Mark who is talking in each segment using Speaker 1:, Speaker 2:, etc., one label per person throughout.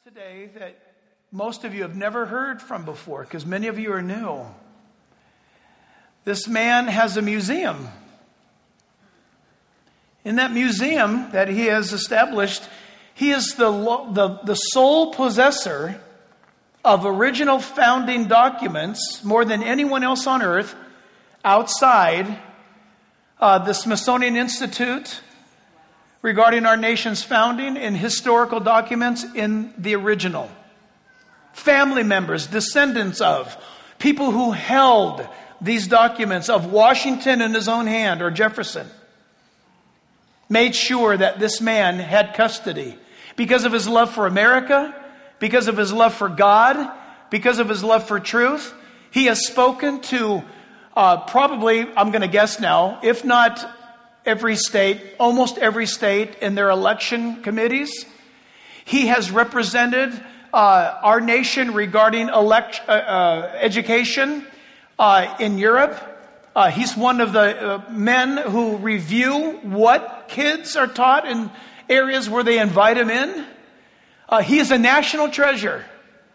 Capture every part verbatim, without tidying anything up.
Speaker 1: Today that most of you have never heard from before, because many of you are new. This man has a museum. In that museum that he has established, he is the, the, the sole possessor of original founding documents more than anyone else on earth outside uh, the Smithsonian Institute regarding our nation's founding and historical documents in the original. Family members, descendants of, people who held these documents of Washington in his own hand or Jefferson, made sure that this man had custody because of his love for America, because of his love for God, because of his love for truth. He has spoken to uh, probably, I'm going to guess now, if not every state, almost every state in their election committees. He has represented uh, our nation regarding elect, uh, uh, education uh, in Europe. Uh, he's one of the uh, men who review what kids are taught in areas where they invite him in. Uh, he is a national treasure.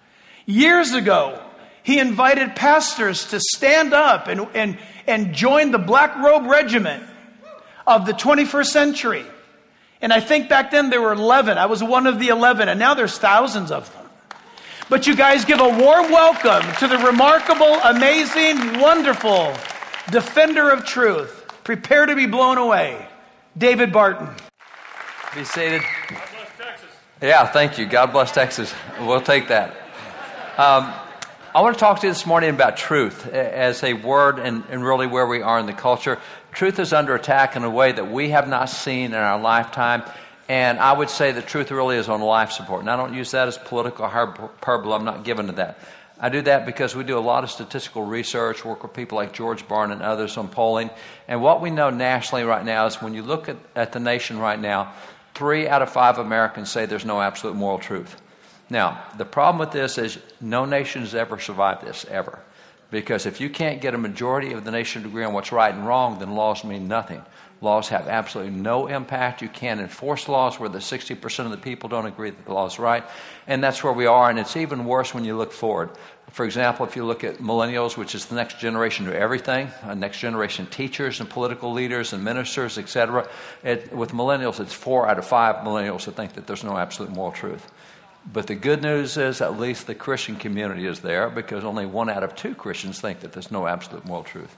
Speaker 1: Years ago, he invited pastors to stand up and, and, and join the Black Robe Regiment of the twenty-first century. And I think back then there were eleven. I was one of the eleven, and now there's thousands of them. But you guys give a warm welcome to the remarkable, amazing, wonderful defender of truth. Prepare to be blown away, David Barton.
Speaker 2: Be seated. God bless Texas. Yeah, thank you. God bless Texas. We'll take that. Um, I want to talk to you this morning about truth as a word and, and really where we are in the culture. Truth is under attack in a way that we have not seen in our lifetime. And I would say that truth really is on life support. And I don't use that as political hyperbole. I'm not given to that. I do that because we do a lot of statistical research, work with people like George Barna and others on polling. And what we know nationally right now is when you look at, at the nation right now, three out of five Americans say there's no absolute moral truth. Now, the problem with this is no nation has ever survived this, ever. Because if you can't get a majority of the nation to agree on what's right and wrong, then laws mean nothing. Laws have absolutely no impact. You can't enforce laws where the sixty percent of the people don't agree that the law is right. And that's where we are, and it's even worse when you look forward. For example, if you look at millennials, which is the next generation to everything, uh, next generation teachers and political leaders and ministers, et cetera. It, with millennials, it's four out of five millennials that think that there's no absolute moral truth. But the good news is at least the Christian community is there because only one out of two Christians think that there's no absolute moral truth.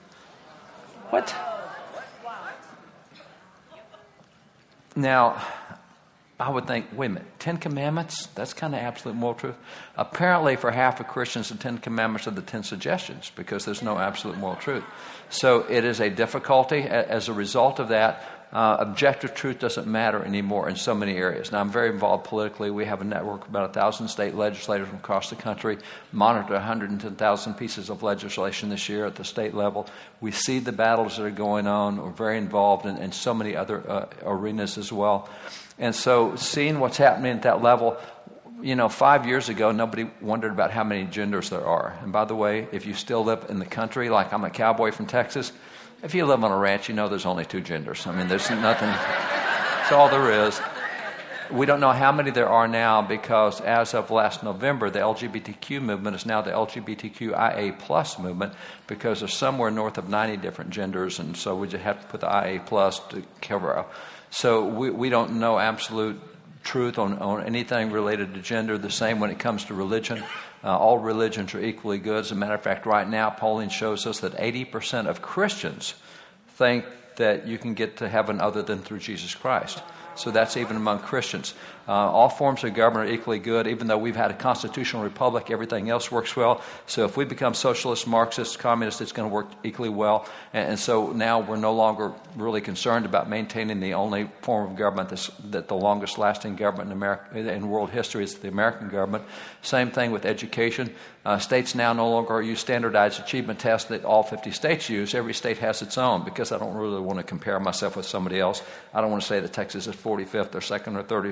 Speaker 2: What? Now, I would think, wait a minute, Ten Commandments? That's kind of absolute moral truth? Apparently, for half of Christians, the Ten Commandments are the Ten Suggestions because there's no absolute moral truth. So it is a difficulty. As a result of that, uh, objective truth doesn't matter anymore in so many areas. Now, I'm very involved politically. We have a network of about a thousand state legislators from across the country, monitor one hundred ten thousand pieces of legislation this year at the state level. We see the battles that are going on. We're very involved in, in so many other uh, arenas as well. And so seeing what's happening at that level, you know, five years ago, nobody wondered about how many genders there are. And by the way, if you still live in the country, like I'm a cowboy from Texas, if you live on a ranch, you know there's only two genders. I mean, there's nothing, that's all there is. We don't know how many there are now because as of last November, the L G B T Q movement is now the L G B T Q I A plus movement because there's somewhere north of ninety different genders. And so we just have to put the I A plus to cover up. So we, we don't know absolute truth on, on anything related to gender. The same when it comes to religion. Uh, all religions are equally good. As a matter of fact, right now, polling shows us that eighty percent of Christians think that you can get to heaven other than through Jesus Christ. So that's even among Christians. Uh, all forms of government are equally good. Even though we've had a constitutional republic, everything else works well. So if we become socialist, Marxist, communist, it's going to work equally well. And, and so now we're no longer really concerned about maintaining the only form of government that's, that the longest lasting government in America, in world history is the American government. Same thing with education. Uh, states now no longer use standardized achievement tests that all fifty states use. Every state has its own because I don't really want to compare myself with somebody else. I don't want to say that Texas is forty-fifth or second or thirtieth, whatever.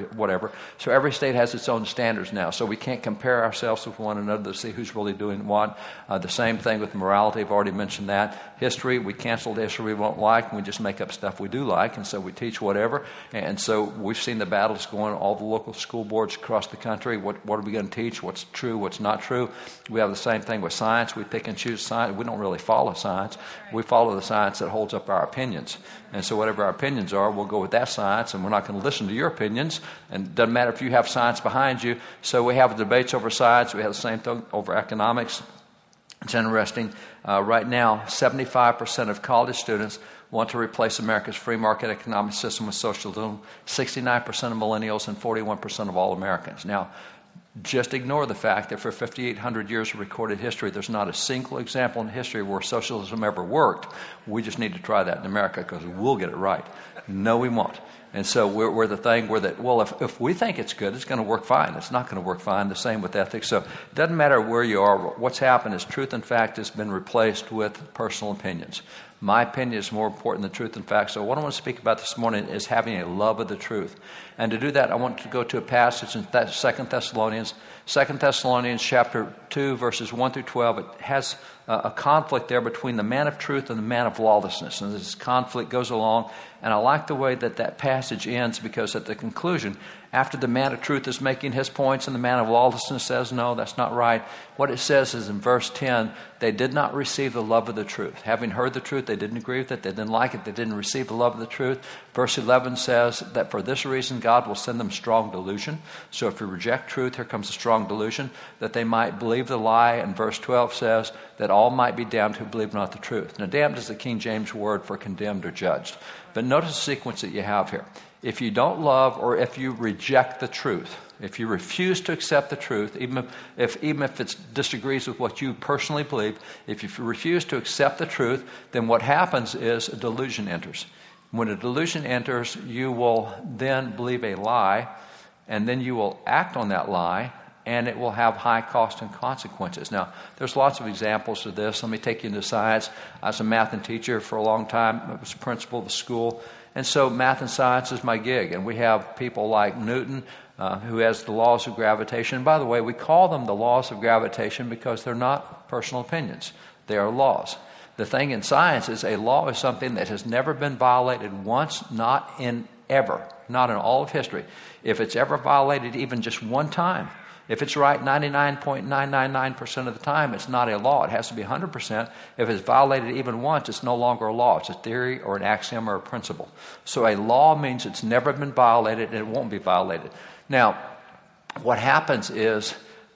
Speaker 2: whatever. So every state has its own standards now. So we can't compare ourselves with one another to see who's really doing what. Uh, the same thing with morality. I've already mentioned that. History, we cancel the history we won't like, and we just make up stuff we do like, and so we teach whatever. And so we've seen the battles going on all the local school boards across the country. What, what are we going to teach? What's true? What's not true? We have the same thing with science. We pick and choose science. We don't really follow science. We follow the science that holds up our opinions. And so whatever our opinions are, we'll go with that science, and we're not going to listen to your opinions. And it doesn't matter if you have science behind you. So we have debates over science. We have the same thing over economics. It's interesting. Uh, right now, seventy-five percent of college students want to replace America's free market economic system with socialism, sixty-nine percent of millennials, and forty-one percent of all Americans. Now, just ignore the fact that for fifty-eight hundred years of recorded history, there's not a single example in history where socialism ever worked. We just need to try that in America because we'll get it right. No, we won't. And so we're, we're the thing where that, well, if, if we think it's good, it's going to work fine. It's not going to work fine. The same with ethics. So it doesn't matter where you are. What's happened is truth and fact has been replaced with personal opinions. My opinion is more important than truth and fact. So what I want to speak about this morning is having a love of the truth. And to do that, I want to go to a passage in Second Thessalonians. Second Thessalonians chapter two, verses one through twelve. It has a conflict there between the man of truth and the man of lawlessness. And this conflict goes along. And I like the way that that passage ends, because at the conclusion, after the man of truth is making his points and the man of lawlessness says, no, that's not right, what it says is in verse ten, they did not receive the love of the truth. Having heard the truth, they didn't agree with it, they didn't like it, they didn't receive the love of the truth. Verse eleven says that for this reason God will send them strong delusion. So if you reject truth, here comes a strong delusion, that they might believe the lie. And verse twelve says that all might be damned who believe not the truth. Now, damned is the King James word for condemned or judged. But notice the sequence that you have here. If you don't love, or if you reject the truth, if you refuse to accept the truth, even if, if even if it disagrees with what you personally believe, if you refuse to accept the truth, then what happens is a delusion enters. When a delusion enters, you will then believe a lie, and then you will act on that lie, and it will have high cost and consequences. Now, there's lots of examples of this. Let me take you into science. I was a math and teacher for a long time. I was principal of the school. And so math and science is my gig. And we have people like Newton, uh, who has the laws of gravitation. And by the way, we call them the laws of gravitation because they're not personal opinions. They are laws. The thing in science is a law is something that has never been violated once, not in ever, not in all of history. If it's ever violated even just one time, if it's right ninety-nine point nine nine nine percent of the time, it's not a law. It has to be one hundred percent. If it's violated even once, it's no longer a law. It's a theory or an axiom or a principle. So a law means it's never been violated and it won't be violated. Now, what happens is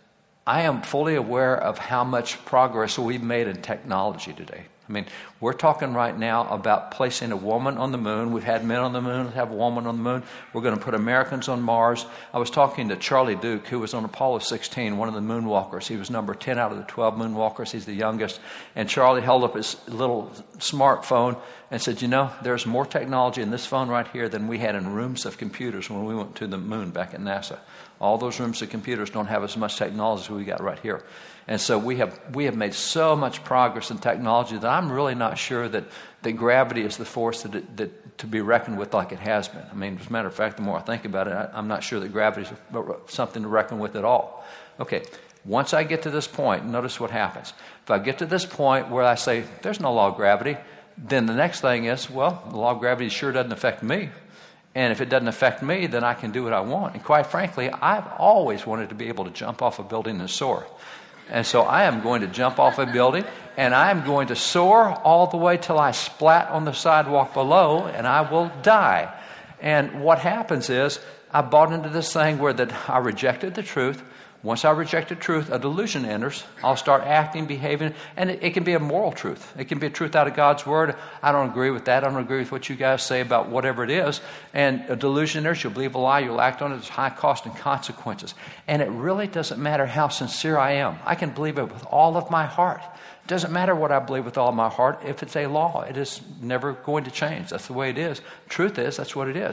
Speaker 2: I am fully aware of how much progress we've made in technology today. I mean, we're talking right now about placing a woman on the moon. We've had men on the moon, we have a woman on the moon. We're going to put Americans on Mars. I was talking to Charlie Duke, who was on Apollo sixteen, one of the moonwalkers. He was number ten out of the twelve moonwalkers. He's the youngest. And Charlie held up his little smartphone and said, you know, there's more technology in this phone right here than we had in rooms of computers when we went to the moon back at NASA. All those rooms of computers don't have as much technology as we got right here. And so we have we have made so much progress in technology that I'm really not sure that, that gravity is the force that, it, that to be reckoned with like it has been. I mean, as a matter of fact, the more I think about it, I, I'm not sure that gravity is something to reckon with at all. Okay, once I get to this point, notice what happens. If I get to this point where I say, there's no law of gravity, then the next thing is, well, the law of gravity sure doesn't affect me. And if it doesn't affect me, then I can do what I want. And quite frankly, I've always wanted to be able to jump off a building and soar. And so I am going to jump off a building, and I am going to soar all the way till I splat on the sidewalk below, and I will die. And what happens is I bought into this thing where that I rejected the truth. Once I rejected truth, a delusion enters. I'll start acting, behaving, and it, it can be a moral truth. It can be a truth out of God's Word. I don't agree with that. I don't agree with what you guys say about whatever it is. And a delusion enters. You'll believe a lie. You'll act on it. There's high cost and consequences. And it really doesn't matter how sincere I am. I can believe it with all of my heart. It doesn't matter what I believe with all of my heart. If it's a law, it is never going to change. That's the way it is. Truth is, that's what it is.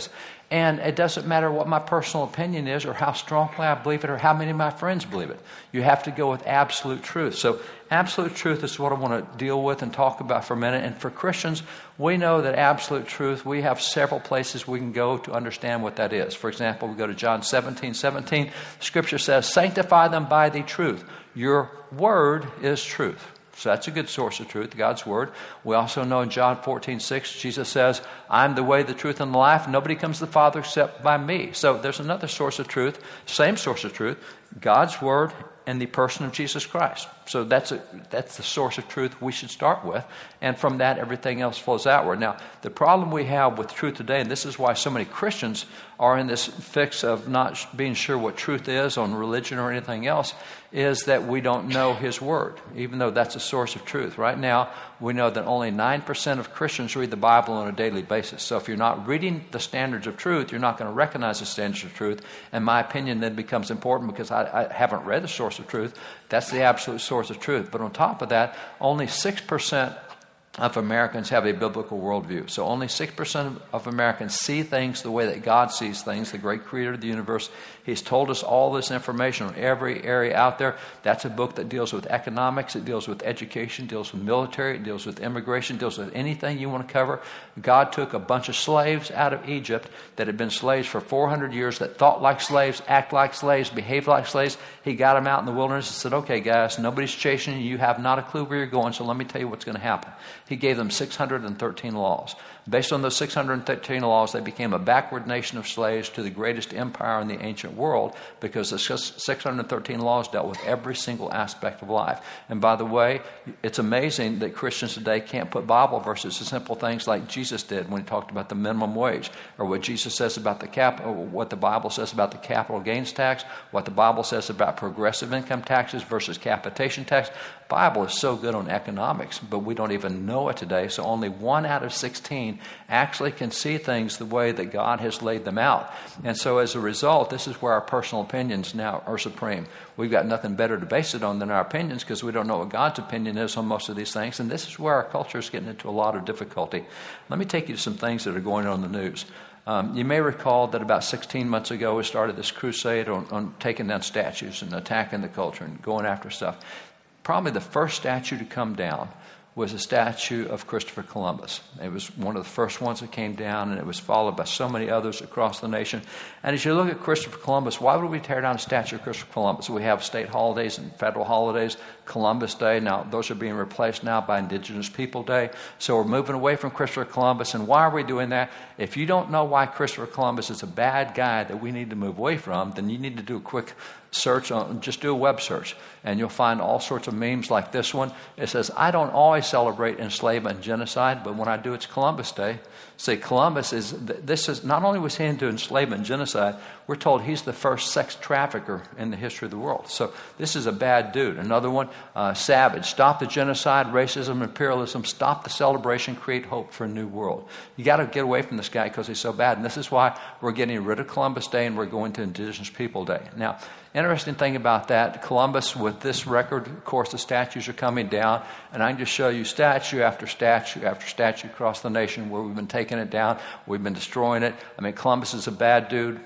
Speaker 2: And it doesn't matter what my personal opinion is or how strongly I believe it or how many of my friends believe it. You have to go with absolute truth. So absolute truth is what I want to deal with and talk about for a minute. And for Christians, we know that absolute truth, we have several places we can go to understand what that is. For example, we go to John seventeen seventeen. Scripture says, sanctify them by the truth. Your word is truth. So that's a good source of truth, God's word. We also know in John fourteen six, Jesus says, I'm the way, the truth, and the life. Nobody comes to the Father except by me. So there's another source of truth, same source of truth, God's word and the person of Jesus Christ. So that's a, that's the source of truth we should start with. And from that, everything else flows outward. Now, the problem we have with truth today, and this is why so many Christians are in this fix of not being sure what truth is on religion or anything else, is that we don't know His Word, even though that's a source of truth. Right now, we know that only nine percent of Christians read the Bible on a daily basis. So if you're not reading the standards of truth, you're not going to recognize the standards of truth. And my opinion then becomes important because I, I haven't read the source of truth. That's the absolute source of truth. But on top of that, only six percent of Americans have a biblical worldview. So only six percent of Americans see things the way that God sees things, the great creator of the universe. He's told us all this information on every area out there. That's a book that deals with economics, it deals with education, deals with military, it deals with immigration, deals with anything you want to cover. God took a bunch of slaves out of Egypt that had been slaves for four hundred years, that thought like slaves, act like slaves, behave like slaves. He got them out in the wilderness and said, okay guys, nobody's chasing you, you have not a clue where you're going, so let me tell you what's going to happen. He gave them six hundred thirteen laws. Based on those six hundred thirteen laws, they became a backward nation of slaves to the greatest empire in the ancient world because the six hundred thirteen laws dealt with every single aspect of life. And by the way, it's amazing that Christians today can't put Bible verses to simple things like Jesus did when he talked about the minimum wage, or what Jesus says about the cap, or what the Bible says about the capital gains tax, what the Bible says about progressive income taxes versus capitation tax. The Bible is so good on economics, but we don't even know it today. So only one out of sixteen actually can see things the way that God has laid them out. And so as a result, this is where our personal opinions now are supreme. We've got nothing better to base it on than our opinions because we don't know what God's opinion is on most of these things. And this is where our culture is getting into a lot of difficulty. Let me take you to some things that are going on in the news. Um, you may recall that about sixteen months ago, we started this crusade on, on taking down statues and attacking the culture and going after stuff. Probably the first statue to come down was a statue of Christopher Columbus. It was one of the first ones that came down, and it was followed by so many others across the nation. And as you look at Christopher Columbus, why would we tear down a statue of Christopher Columbus? We have state holidays and federal holidays, Columbus Day. Now, those are being replaced now by Indigenous People Day. So we're moving away from Christopher Columbus. And why are we doing that? If you don't know why Christopher Columbus is a bad guy that we need to move away from, then you need to do a quick search on, just do a web search, and you'll find all sorts of memes like this one. It says, I don't always celebrate enslavement and genocide, but when I do, it's Columbus Day. See, Columbus is, this is, not only was he into enslavement and genocide, we're told he's the first sex trafficker in the history of the world. So this is a bad dude. Another one, uh, Savage, stop the genocide, racism, imperialism, stop the celebration, create hope for a new world. You got to get away from this guy because he's so bad. And this is why we're getting rid of Columbus Day and we're going to Indigenous People Day. Now, interesting thing about that, Columbus, with this record, of course, the statues are coming down, and I can just show you statue after statue after statue across the nation where we've been taking it down, we've been destroying it. I mean, Columbus is a bad dude.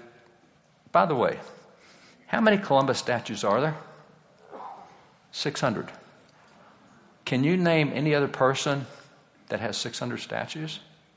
Speaker 2: By the way, how many Columbus statues are there? six hundred. Can you name any other person that has six hundred statues?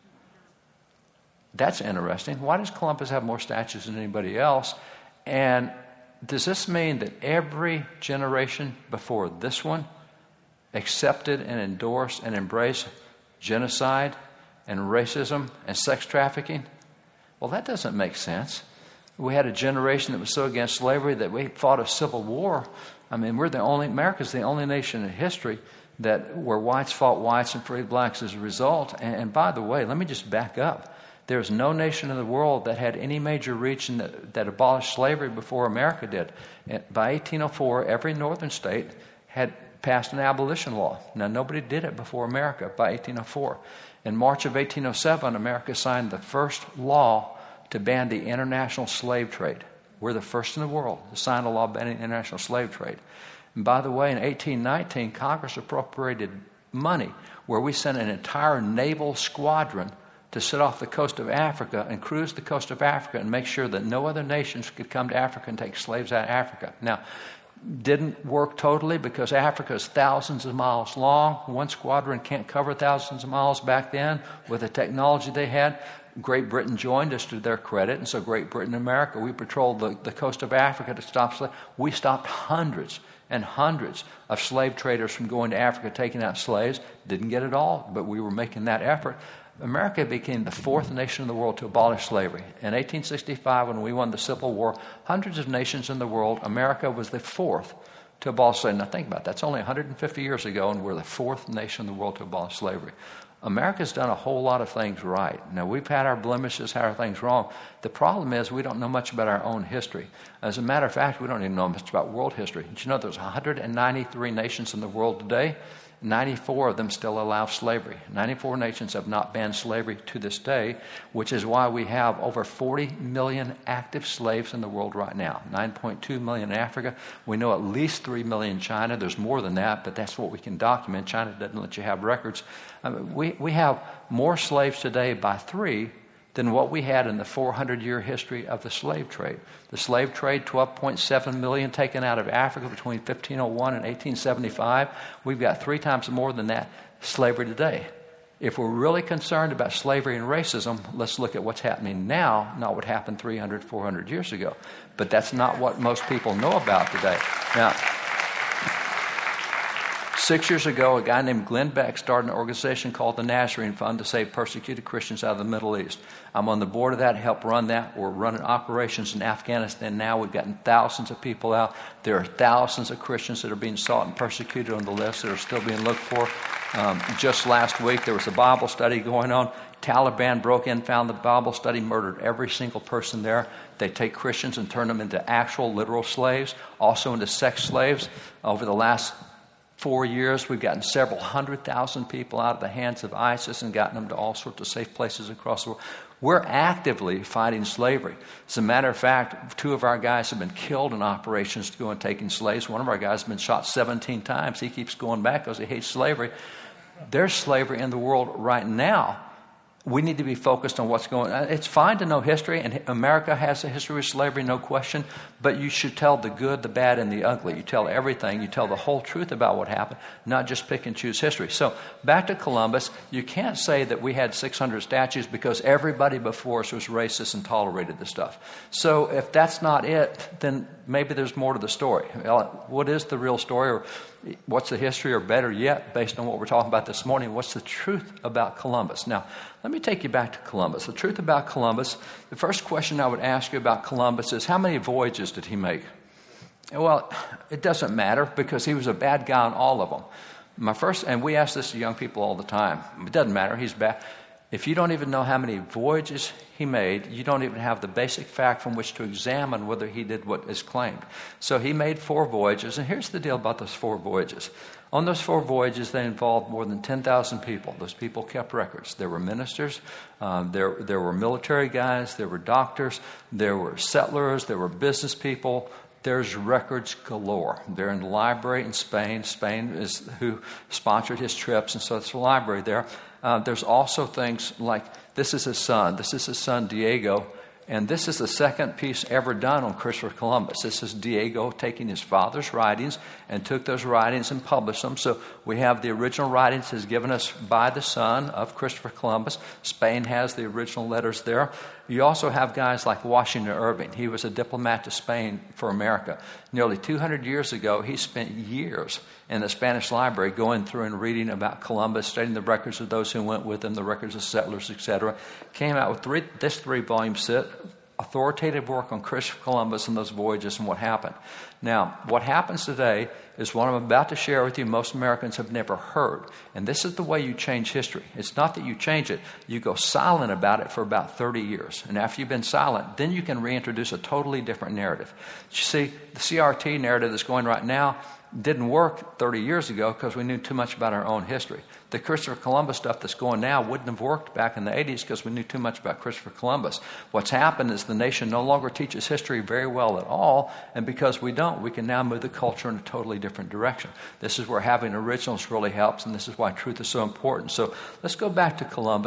Speaker 2: That's interesting. Why does Columbus have more statues than anybody else? And does this mean that every generation before this one accepted and endorsed and embraced genocide and racism and sex trafficking? Well, that doesn't make sense. We had a generation that was so against slavery that we fought a civil war. I mean, we're the only, America's the only nation in history that where whites fought whites and freed blacks as a result. And, and by the way, let me just back up. There's no nation in the world that had any major region that, that abolished slavery before America did. And by eighteen oh four, every northern state had passed an abolition law. Now, nobody did it before America by eighteen oh four. In March of eighteen oh seven, America signed the first law to ban the international slave trade. We're the first in the world to sign a law banning international slave trade. And by the way, in eighteen nineteen, Congress appropriated money where we sent an entire naval squadron to sit off the coast of Africa and cruise the coast of Africa and make sure that no other nations could come to Africa and take slaves out of Africa. Now, didn't work totally because Africa is thousands of miles long. One squadron can't cover thousands of miles back then with the technology they had. Great Britain joined us to their credit, and so Great Britain and America, we patrolled the, the coast of Africa to stop slaves. We stopped hundreds and hundreds of slave traders from going to Africa, taking out slaves. Didn't get it all, but we were making that effort. America became the fourth nation in the world to abolish slavery. In eighteen sixty-five, when we won the Civil War, hundreds of nations in the world, America was the fourth to abolish slavery. Now think about it. That's only one hundred fifty years ago, and we're the fourth nation in the world to abolish slavery. America's done a whole lot of things right. Now, we've had our blemishes, had our things wrong. The problem is we don't know much about our own history. As a matter of fact, we don't even know much about world history. Did you know there's one hundred ninety-three nations in the world today? ninety-four of them still allow slavery. ninety-four nations have not banned slavery to this day, which is why we have over forty million active slaves in the world right now. nine point two million in Africa. We know at least three million in China. There's more than that, but that's what we can document. China doesn't let you have records. I mean, we, we have more slaves today by three than what we had in the four hundred year history of the slave trade. The slave trade, twelve point seven million taken out of Africa between fifteen oh one and eighteen seventy-five. We've got three times more than that slavery today. If we're really concerned about slavery and racism, let's look at what's happening now, not what happened three hundred, four hundred years ago. But that's not what most people know about today. Now, Six years ago, a guy named Glenn Beck started an organization called the Nazarene Fund to save persecuted Christians out of the Middle East. I'm on the board of that, help run that. We're running operations in Afghanistan now. We've gotten thousands of people out. There are thousands of Christians that are being sought and persecuted on the list that are still being looked for. Um, just last week, there was a Bible study going on. Taliban broke in, found the Bible study, murdered every single person there. They take Christians and turn them into actual literal slaves, also into sex slaves. Over the last four years, we've gotten several hundred thousand people out of the hands of ISIS and gotten them to all sorts of safe places across the world. We're actively fighting slavery. As a matter of fact, two of our guys have been killed in operations to go and taking slaves. One of our guys has been shot seventeen times. He keeps going back because he hates slavery. There's slavery in the world right now. We need to be focused on what's going on. It's fine to know history, and America has a history of slavery, no question, but you should tell the good, the bad, and the ugly. You tell everything. You tell the whole truth about what happened, not just pick and choose history. So back to Columbus, you can't say that we had six hundred statues because everybody before us was racist and tolerated the stuff. So if that's not it, then maybe there's more to the story. What is the real story, or what's the history, or better yet, based on what we're talking about this morning, what's the truth about Columbus? Now, let me take you back to Columbus. The truth about Columbus, the first question I would ask you about Columbus is, how many voyages did he make? Well, it doesn't matter because he was a bad guy on all of them. My first, and we ask this to young people all the time. It doesn't matter. He's bad. If you don't even know how many voyages he made, you don't even have the basic fact from which to examine whether he did what is claimed. So he made four voyages, and here's the deal about those four voyages. On those four voyages, they involved more than ten thousand people. Those people kept records. There were ministers, um, there, there were military guys, there were doctors, there were settlers, there were business people. There's records galore. They're in the library in Spain. Spain is who sponsored his trips, and so it's a library there. Uh, there's also things like, this is his son. This is his son, Diego. And this is the second piece ever done on Christopher Columbus. This is Diego taking his father's writings and took those writings and published them. So we have the original writings as given us by the son of Christopher Columbus. Spain has the original letters there. You also have guys like Washington Irving. He was a diplomat to Spain for America. Nearly two hundred years ago, he spent years in the Spanish library going through and reading about Columbus, studying the records of those who went with him, the records of settlers, et cetera. Came out with three, this three-volume set, authoritative work on Christopher Columbus and those voyages and what happened. Now, what happens today is what I'm about to share with you most Americans have never heard. And this is the way you change history. It's not that you change it. You go silent about it for about thirty years. And after you've been silent, then you can reintroduce a totally different narrative. You see, the C R T narrative that's going right now didn't work thirty years ago because we knew too much about our own history. The Christopher Columbus stuff that's going now wouldn't have worked back in the eighties because we knew too much about Christopher Columbus. What's happened is the nation no longer teaches history very well at all, and because we don't, we can now move the culture in a totally different direction. This is where having originals really helps, and this is why truth is so important. So let's go back to Columbus.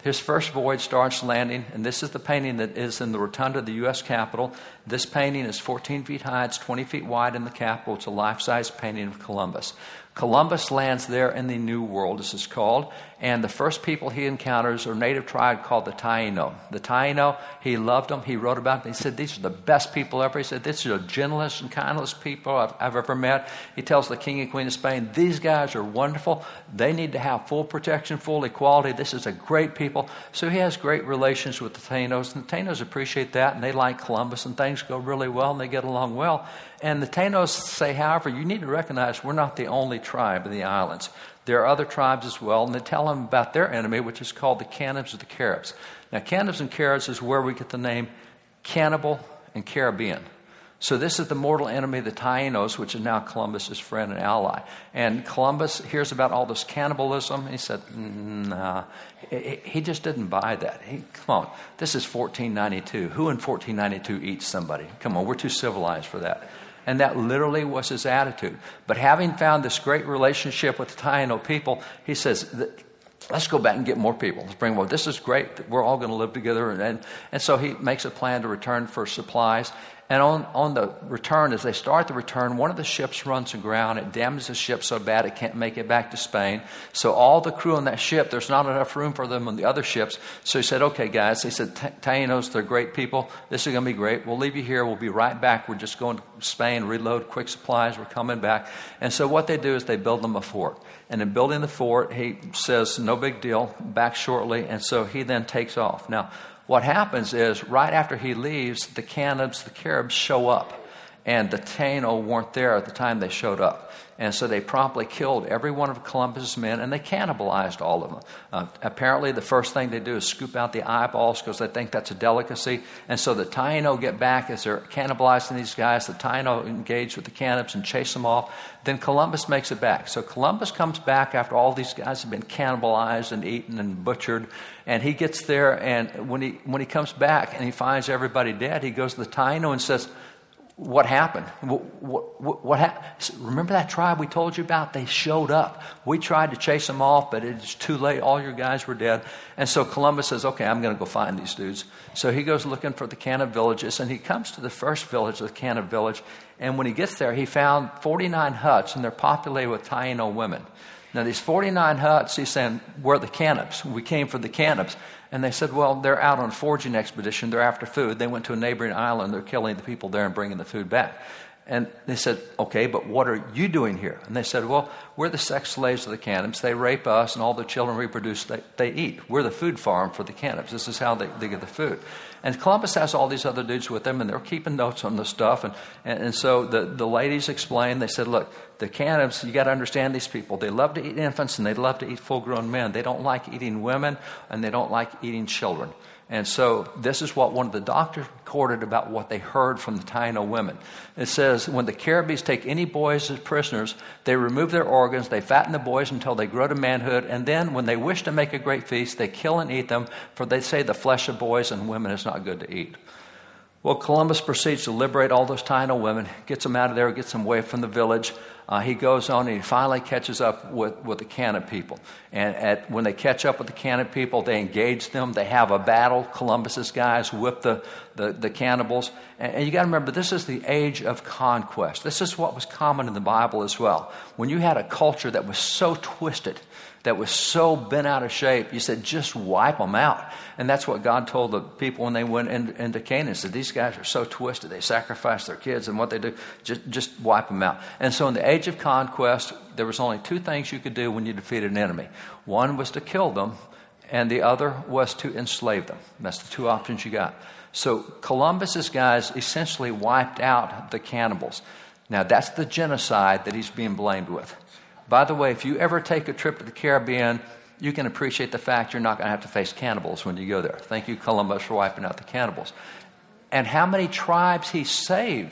Speaker 2: His first voyage starts landing, and this is the painting that is in the rotunda of the U S Capitol. This painting is fourteen feet high. It's twenty feet wide in the Capitol. It's a life-size painting of Columbus. Columbus lands there in the New World, as it's called, and the first people he encounters are a native tribe called the Taino. The Taino, he loved them. He wrote about them. He said, these are the best people ever. He said, these are the gentlest and kindest people I've, I've ever met. He tells the King and Queen of Spain, these guys are wonderful. They need to have full protection, full equality. This is a great people. So he has great relations with the Tainos, and the Tainos appreciate that, and they like Columbus, and things go really well, and they get along well. And the Tainos say, however, you need to recognize we're not the only tribe in the islands. There are other tribes as well, and they tell them about their enemy, which is called the Cannibs or the Caribs. Now, Cannibs and Caribs is where we get the name cannibal and Caribbean. So this is the mortal enemy of the Tainos, which is now Columbus's friend and ally. And Columbus hears about all this cannibalism. He said, nah. He just didn't buy that. He, come on, this is fourteen ninety-two. Who in fourteen ninety-two eats somebody? Come on, we're too civilized for that. And that literally was his attitude. But having found this great relationship with the Taino people, he says, let's go back and get more people. Let's bring more. This is great. We're all going to live together. And, and, and so he makes a plan to return for supplies. And on, on the return, as they start the return, one of the ships runs aground. It damages the ship so bad it can't make it back to Spain. So all the crew on that ship, there's not enough room for them on the other ships. So he said, okay, guys. He said, Tainos, they're great people. This is going to be great. We'll leave you here. We'll be right back. We're just going to Spain, reload quick supplies. We're coming back. And so what they do is they build them a fort. And in building the fort, he says, no big deal, back shortly. And so he then takes off. Now, what happens is, right after he leaves, the Cannibs, the Caribs show up. And the Taino weren't there at the time they showed up. And so they promptly killed every one of Columbus's men, and they cannibalized all of them. Uh, apparently, the first thing they do is scoop out the eyeballs because they think that's a delicacy. And so the Taino get back as they're cannibalizing these guys. The Taino engage with the Cannibs and chase them off. Then Columbus makes it back. So Columbus comes back after all these guys have been cannibalized and eaten and butchered. And he gets there, and when he when he comes back and he finds everybody dead, he goes to the Taino and says, what happened? What, what, what happened? Remember that tribe we told you about? They showed up. We tried to chase them off, but it's too late. All your guys were dead. And so Columbus says, okay, I'm going to go find these dudes. So he goes looking for the Cannib villages, and he comes to the first village, the Cannib village. And when he gets there, he found forty-nine huts, and they're populated with Taino women. Now, these forty-nine huts, he's saying, we're the Cannibs. We came for the Cannibs. And they said, well, they're out on a foraging expedition. They're after food. They went to a neighboring island. They're killing the people there and bringing the food back. And they said, okay, but what are you doing here? And they said, well, we're the sex slaves of the Cannibs. They rape us, and all the children we produce, they, they eat. We're the food farm for the Cannibs. This is how they, they get the food. And Columbus has all these other dudes with him, and they're keeping notes on the stuff. And, and, and so the, the ladies explained, they said, look, the Cannibs, you got to understand these people. They love to eat infants, and they love to eat full-grown men. They don't like eating women, and they don't like eating children. And so this is what one of the doctors recorded about what they heard from the Taino women. It says, when the Caribbees take any boys as prisoners, they remove their organs, they fatten the boys until they grow to manhood, and then when they wish to make a great feast, they kill and eat them, for they say the flesh of boys and women is not good to eat. Well, Columbus proceeds to liberate all those Taino women, gets them out of there, gets them away from the village. Uh, he goes on and he finally catches up with, with the Cannib people. And at, when they catch up with the Cannib people, they engage them. They have a battle. Columbus's guys whip the, the, the cannibals. And, and you got to remember, this is the age of conquest. This is what was common in the Bible as well. When you had a culture that was so twisted, that was so bent out of shape, you said, just wipe them out. And that's what God told the people when they went in, into Canaan. He said, these guys are so twisted. They sacrifice their kids, and what they do, just, just wipe them out. And so in the age of conquest, there was only two things you could do when you defeated an enemy. One was to kill them, and the other was to enslave them. That's the two options you got. So Columbus's guys essentially wiped out the cannibals. Now, that's the genocide that he's being blamed with. By the way, if you ever take a trip to the Caribbean, you can appreciate the fact you're not going to have to face cannibals when you go there. Thank you, Columbus, for wiping out the cannibals. And how many tribes he saved.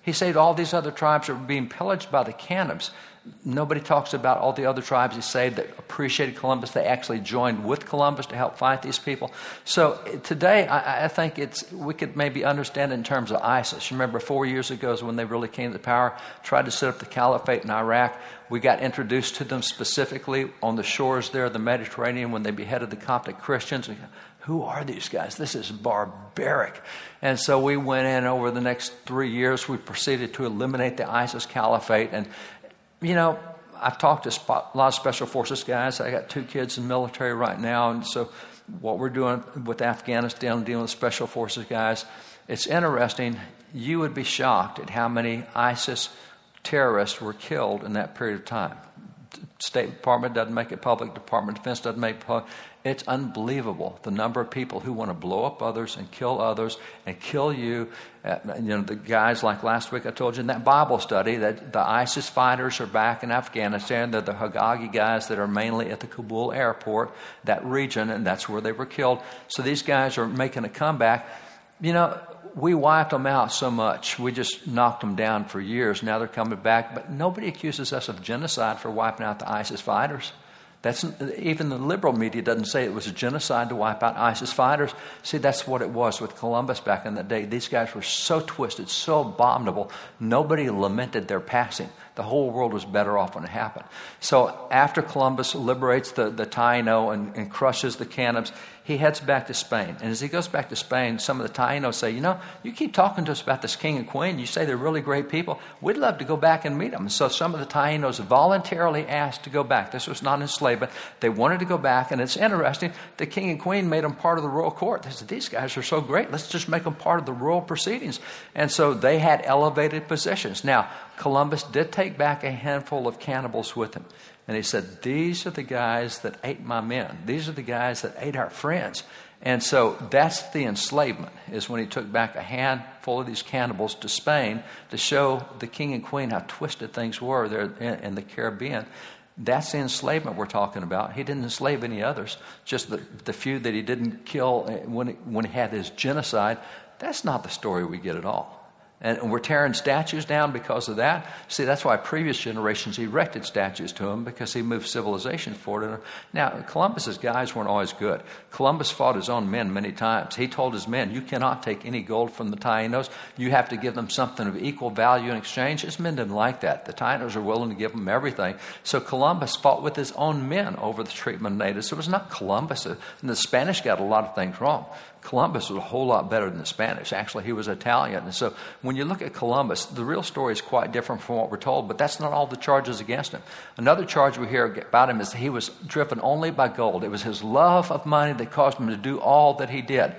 Speaker 2: He saved all these other tribes that were being pillaged by the cannibals. Nobody talks about all the other tribes he saved that appreciated Columbus. They actually joined with Columbus to help fight these people. So today, I, I think it's we could maybe understand it in terms of ISIS. You remember four years ago is when they really came to power, tried to set up the caliphate in Iraq. We got introduced to them specifically on the shores there of the Mediterranean when they beheaded the Coptic Christians. Who are these guys? This is barbaric. And so we went in over the next three years. We proceeded to eliminate the ISIS caliphate. And, you know, I've talked to a lot of special forces guys. I got two kids in the military right now. And so what we're doing with Afghanistan, dealing with special forces guys, it's interesting. You would be shocked at how many ISIS terrorists were killed in that period of time. State Department doesn't make it public. Department of Defense doesn't make it public. It's unbelievable, the number of people who want to blow up others and kill others and kill you. Uh, you know, the guys like last week I told you in that Bible study that the ISIS fighters are back in Afghanistan. They're the Hagagi guys that are mainly at the Kabul airport, that region, and that's where they were killed. So these guys are making a comeback. You know, we wiped them out so much. We just knocked them down for years. Now they're coming back. But nobody accuses us of genocide for wiping out the ISIS fighters. That's, even the liberal media doesn't say it was a genocide to wipe out ISIS fighters. See, that's what it was with Columbus back in the day. These guys were so twisted, so abominable. Nobody lamented their passing. The whole world was better off when it happened. So after Columbus liberates the, the Taino and, and crushes the cannibals, he heads back to Spain. And as he goes back to Spain, some of the Tainos say, you know, you keep talking to us about this king and queen. You say they're really great people. We'd love to go back and meet them. And so some of the Tainos voluntarily asked to go back. This was not enslavement. They wanted to go back. And it's interesting, the king and queen made them part of the royal court. They said, these guys are so great. Let's just make them part of the royal proceedings. And so they had elevated positions. Now, Columbus did take back a handful of cannibals with him. And he said, these are the guys that ate my men. These are the guys that ate our friends. And so that's the enslavement, is when he took back a handful of these cannibals to Spain to show the king and queen how twisted things were there in, in the Caribbean. That's the enslavement we're talking about. He didn't enslave any others, just the, the few that he didn't kill when he, when he had his genocide. That's not the story we get at all. And we're tearing statues down because of that. See, that's why previous generations erected statues to him, because he moved civilization forward. Now, Columbus's guys weren't always good. Columbus fought his own men many times. He told his men, you cannot take any gold from the Tainos. You have to give them something of equal value in exchange. His men didn't like that. The Tainos are willing to give them everything. So Columbus fought with his own men over the treatment of natives. It was not Columbus. And the Spanish got a lot of things wrong. Columbus was a whole lot better than the Spanish. Actually, he was Italian. And so when you look at Columbus, the real story is quite different from what we're told, but that's not all the charges against him. Another charge we hear about him is that he was driven only by gold. It was his love of money that caused him to do all that he did.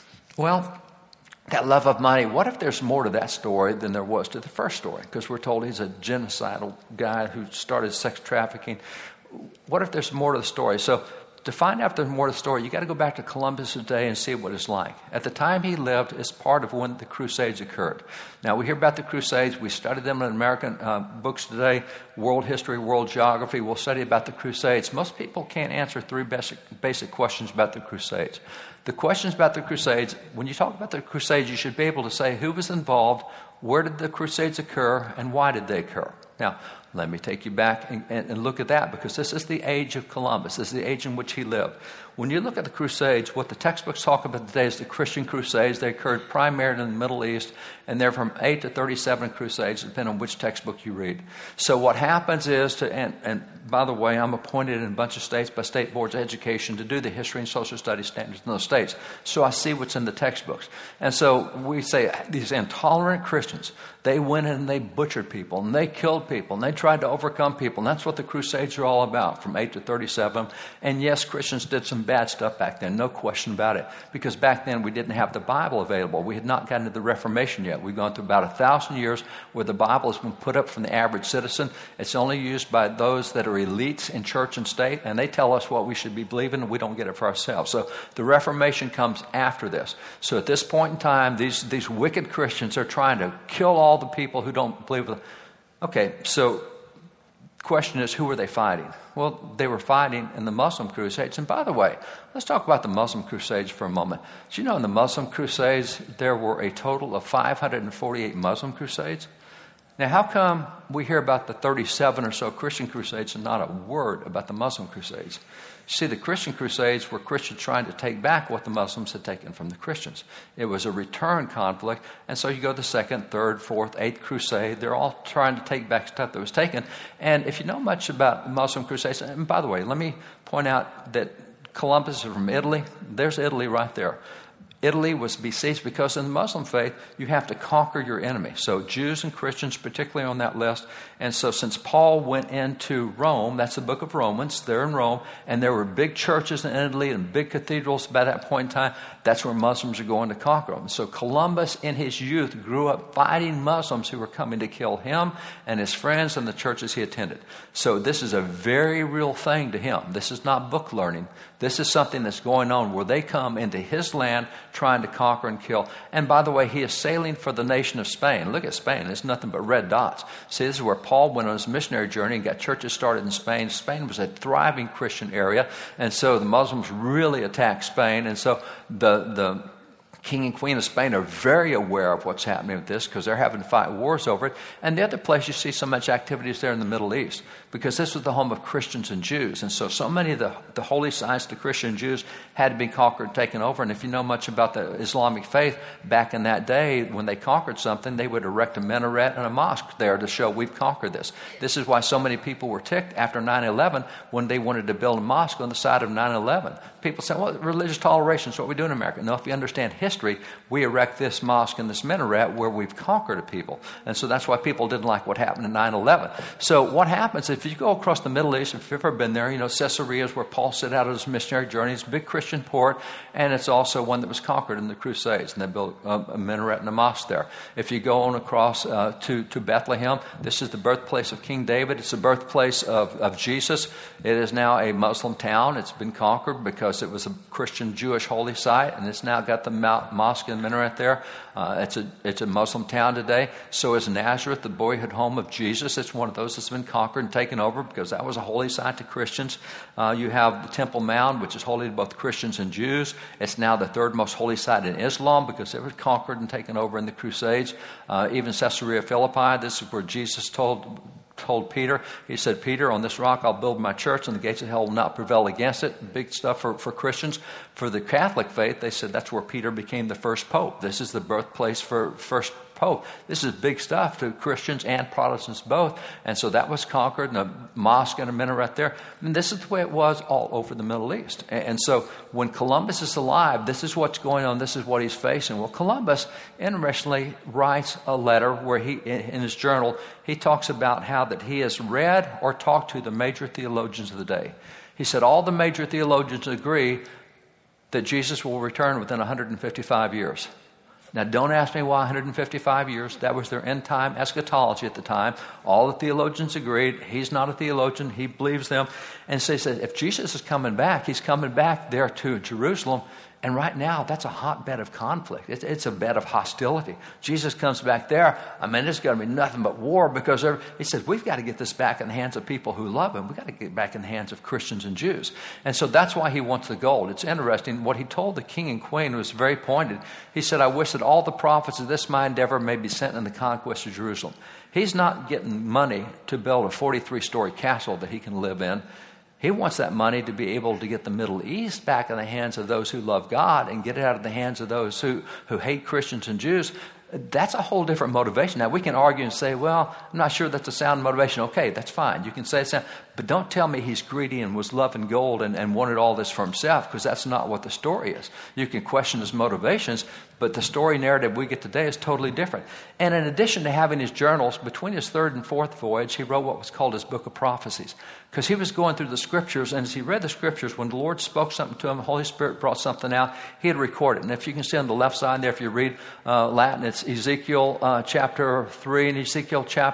Speaker 2: Well, that love of money, what if there's more to that story than there was to the first story? Because we're told he's a genocidal guy who started sex trafficking. What if there's more to the story? So to find out if there's more to the story, you got to go back to Columbus' day and see what it's like. At the time he lived, it's part of when the Crusades occurred. Now, we hear about the Crusades. We study them in American uh, books today, world history, world geography. We'll study about the Crusades. Most people can't answer three basic, basic questions about the Crusades. The questions about the Crusades, when you talk about the Crusades, you should be able to say who was involved, where did the Crusades occur, and why did they occur. Now, let me take you back and, and, and look at that, because this is the age of Columbus. This is the age in which he lived. When you look at the Crusades, what the textbooks talk about today is the Christian Crusades. They occurred primarily in the Middle East, and they're from eight to thirty-seven Crusades, depending on which textbook you read. So what happens is, to, and, and by the way, I'm appointed in a bunch of states by state boards of education to do the history and social studies standards in those states. So I see what's in the textbooks. And so we say these intolerant Christians, they went in and they butchered people, and they killed people, and they tried to overcome people. And that's what the Crusades are all about, from eight to thirty-seven. And yes, Christians did some bad stuff back then, no question about it. Because back then we didn't have the Bible available. We had not gotten to the Reformation yet. We've gone through about a thousand years where the Bible has been put up from the average citizen. It's only used by those that are elites in church and state, and they tell us what we should be believing, and we don't get it for ourselves. So the Reformation comes after this. So at this point in time, these, these wicked Christians are trying to kill all the people who don't believe. Okay, so question is, who were they fighting? Well, they were fighting in the Muslim Crusades. And by the way, let's talk about the Muslim Crusades for a moment. Do you know in the Muslim Crusades, there were a total of five hundred forty-eight Muslim Crusades? Now, how come we hear about the thirty-seven or so Christian Crusades and not a word about the Muslim Crusades? See, the Christian Crusades were Christians trying to take back what the Muslims had taken from the Christians. It was a return conflict, and so you go to the second, third, fourth, eighth Crusade. They're all trying to take back stuff that was taken. And if you know much about Muslim Crusades, and by the way, let me point out that Columbus is from Italy. There's Italy right there. Italy was besieged because in the Muslim faith, you have to conquer your enemy. So Jews and Christians, particularly on that list. And so since Paul went into Rome, that's the book of Romans, they're in Rome, and there were big churches in Italy and big cathedrals by that point in time. That's where Muslims are going to conquer them. So Columbus, in his youth, grew up fighting Muslims who were coming to kill him and his friends and the churches he attended. So this is a very real thing to him. This is not book learning. This is something that's going on where they come into his land trying to conquer and kill. And by the way, he is sailing for the nation of Spain. Look at Spain. It's nothing but red dots. See, this is where Paul went on his missionary journey and got churches started in Spain. Spain was a thriving Christian area. And so the Muslims really attacked Spain. And so the, the King and Queen of Spain are very aware of what's happening with this because they're having to fight wars over it. And the other place you see so much activity is there in the Middle East because this was the home of Christians and Jews. And so so many of the, the holy sites, the Christian Jews, had to be conquered and taken over. And if you know much about the Islamic faith, back in that day, when they conquered something, they would erect a minaret and a mosque there to show we've conquered this. This is why so many people were ticked after nine eleven when they wanted to build a mosque on the side of nine eleven. People say, well, religious toleration is what we do in America. No, if you understand history, we erect this mosque and this minaret where we've conquered a people. And so that's why people didn't like what happened in nine eleven. So what happens if you go across the Middle East, if you've ever been there, you know, Caesarea is where Paul set out on his missionary journey. It's a big Christian port, and it's also one that was conquered in the Crusades, and they built a, a minaret and a mosque there. If you go on across uh, to, to Bethlehem, this is the birthplace of King David. It's the birthplace of, of Jesus. It is now a Muslim town. It's been conquered because it was a Christian Jewish holy site, and it's now got the mount, mosque and minaret there. Uh, it's a it's a Muslim town today. So is Nazareth, the boyhood home of Jesus. It's one of those that's been conquered and taken over because that was a holy site to Christians. Uh, you have the Temple Mount, which is holy to both Christians and Jews. It's now the third most holy site in Islam because it was conquered and taken over in the Crusades. Uh, even Caesarea Philippi, this is where Jesus told told Peter, he said, Peter, on this rock I'll build my church and the gates of hell will not prevail against it. Big stuff for, for Christians. For the Catholic faith, they said that's where Peter became the first pope. This is the birthplace for first pope. This is big stuff to Christians and Protestants both. And so that was conquered, and a mosque and a minaret there. And this is the way it was all over the Middle East. And, and so when Columbus is alive, this is what's going on. This is what he's facing. Well, Columbus, interestingly, writes a letter where he, in, in his journal, he talks about how that he has read or talked to the major theologians of the day. He said all the major theologians agree that Jesus will return within one hundred fifty-five years. Now, don't ask me why one hundred fifty-five years. That was their end time eschatology at the time. All the theologians agreed. He's not a theologian. He believes them. And so he said, if Jesus is coming back, he's coming back there to Jerusalem. And right now, that's a hotbed of conflict. It's, it's a bed of hostility. Jesus comes back there. I mean, there's going to be nothing but war because he says, we've got to get this back in the hands of people who love him. We've got to get it back in the hands of Christians and Jews. And so that's why he wants the gold. It's interesting. What he told the king and queen was very pointed. He said, I wish that all the prophets of this my endeavor may be sent in the conquest of Jerusalem. He's not getting money to build a forty-three story castle that he can live in. He wants that money to be able to get the Middle East back in the hands of those who love God and get it out of the hands of those who, who hate Christians and Jews. That's a whole different motivation. Now, we can argue and say, well, I'm not sure that's a sound motivation. Okay, that's fine. You can say it's sound. But don't tell me he's greedy and was loving gold and, and wanted all this for himself, because that's not what the story is. You can question his motivations, but the story narrative we get today is totally different. And in addition to having his journals, between his third and fourth voyage, he wrote what was called his Book of Prophecies, because he was going through the Scriptures, and as he read the Scriptures, when the Lord spoke something to him, the Holy Spirit brought something out, he had recorded it. And if you can see on the left side there, if you read uh, Latin, it's Ezekiel uh, chapter three and Ezekiel chapter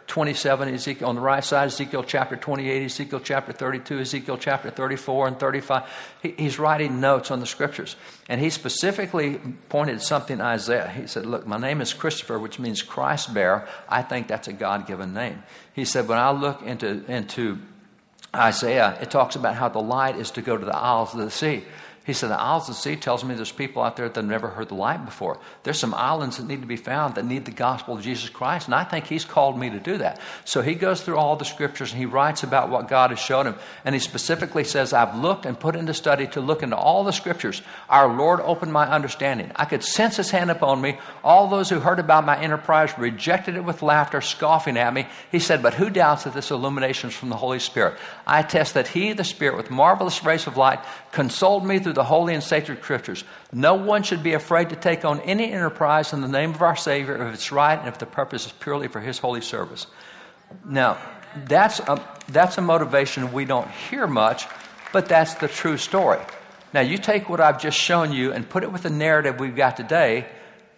Speaker 2: twenty-seven, Ezekiel on the right side, Ezekiel chapter twenty-eight, Ezekiel chapter thirty-two, Ezekiel chapter thirty-four and thirty-five. He, he's writing notes on the scriptures. And he specifically pointed something in Isaiah. He said, look, my name is Christopher, which means Christ bearer. I think that's a God-given name. He said, when I look into, into Isaiah, it talks about how the light is to go to the isles of the sea. He said, the isles of the sea tells me there's people out there that have never heard the light before. There's some islands that need to be found that need the gospel of Jesus Christ, and I think he's called me to do that. So he goes through all the scriptures, and he writes about what God has shown him. And he specifically says, I've looked and put into study to look into all the scriptures. Our Lord opened my understanding. I could sense his hand upon me. All those who heard about my enterprise rejected it with laughter, scoffing at me. He said, but who doubts that this illumination is from the Holy Spirit? I attest that he, the Spirit, with marvelous rays of light, consoled me through the holy and sacred scriptures. No one should be afraid to take on any enterprise in the name of our Savior if it's right and if the purpose is purely for his holy service. Now, that's a, that's a motivation we don't hear much, but that's the true story. Now, you take what I've just shown you and put it with the narrative we've got today,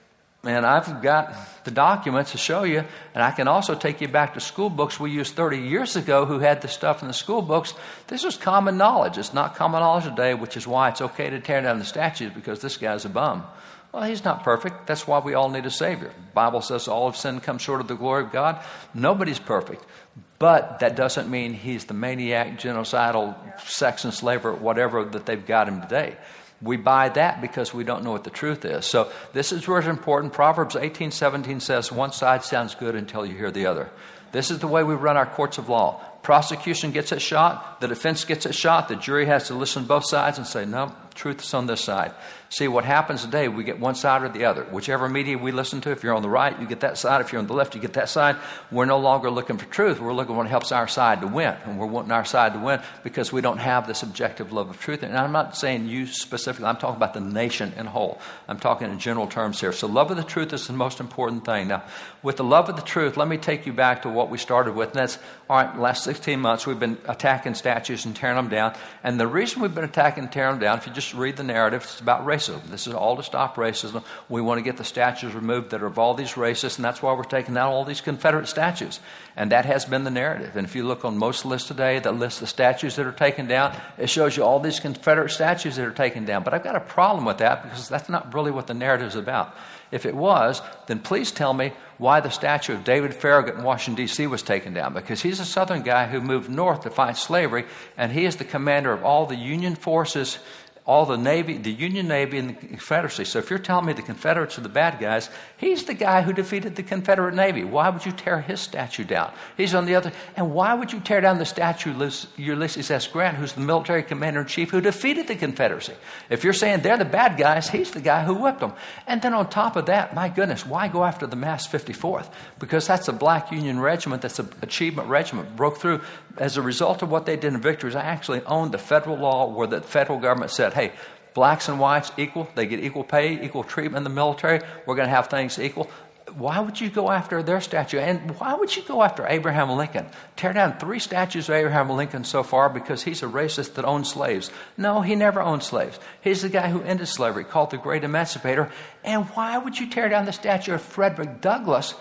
Speaker 2: and I've got the documents to show you, and I can also take you back to school books we used thirty years ago who had the stuff in the school books. This was common knowledge. It's not common knowledge today, which is why it's okay to tear down the statues because this guy's a bum. Well, he's not perfect. That's why we all need a Savior. The Bible says all of sin comes short of the glory of God. Nobody's perfect. But that doesn't mean he's the maniac, genocidal, sex enslaver, whatever that they've got him today. We buy that because we don't know what the truth is. So this is where it's important. Proverbs eighteen seventeen says, one side sounds good until you hear the other. This is the way we run our courts of law. Prosecution gets its shot. The defense gets its shot. The jury has to listen to both sides and say, no, truth is on this side. See, what happens today, we get one side or the other. Whichever media we listen to, if you're on the right, you get that side. If you're on the left, you get that side. We're no longer looking for truth. We're looking for what helps our side to win. And we're wanting our side to win because we don't have this objective love of truth. And I'm not saying you specifically. I'm talking about the nation in whole. I'm talking in general terms here. So love of the truth is the most important thing. Now, with the love of the truth, let me take you back to what we started with. And that's, all right, the last sixteen months, we've been attacking statues and tearing them down. And the reason we've been attacking and tearing them down, if you just read the narrative, it's about racism. This is all to stop racism. We want to get the statues removed that are of all these racists, and that's why we're taking out all these Confederate statues. And that has been the narrative. And if you look on most lists today that list the statues that are taken down, it shows you all these Confederate statues that are taken down. But I've got a problem with that because that's not really what the narrative is about. If it was, then please tell me why the statue of David Farragut in Washington, D C was taken down. Because he's a Southern guy who moved north to fight slavery, and he is the commander of all the Union forces, all the Navy, the Union Navy and the Confederacy. So if you're telling me the Confederates are the bad guys, he's the guy who defeated the Confederate Navy. Why would you tear his statue down? He's on the other. And why would you tear down the statue of Ulysses S. Grant, who's the military commander-in-chief who defeated the Confederacy? If you're saying they're the bad guys, he's the guy who whipped them. And then on top of that, my goodness, why go after the Mass fifty-fourth? Because that's a black Union regiment, that's an achievement regiment, broke through. As a result of what they did in victories, I actually owned the federal law where the federal government said, hey, blacks and whites equal. They get equal pay, equal treatment in the military. We're going to have things equal. Why would you go after their statue? And why would you go after Abraham Lincoln? Tear down three statues of Abraham Lincoln so far because he's a racist that owned slaves. No, he never owned slaves. He's the guy who ended slavery, called the Great Emancipator. And why would you tear down the statue of Frederick Douglass?